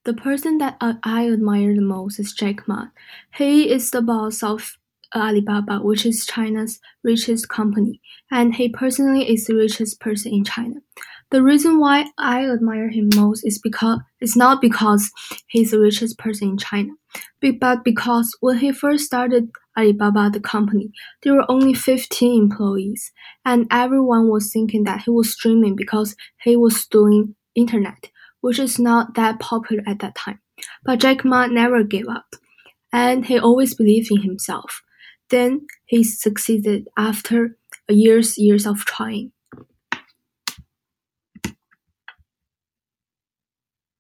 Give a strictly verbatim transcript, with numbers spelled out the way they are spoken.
The person that uh, I admire the most is Jack Ma. He is the boss of Alibaba, which is China's richest company, and he personally is the richest person in China. The reason why I admire him most is because it's not because he's the richest person in China, but because when he first started Alibaba, the company, there were only fifteen employees, and everyone was thinking that he was dreaming because he was doing internet, which is not that popular at that time. But Jack Ma never gave up, and he always believed in himself. Then he succeeded after years years of trying.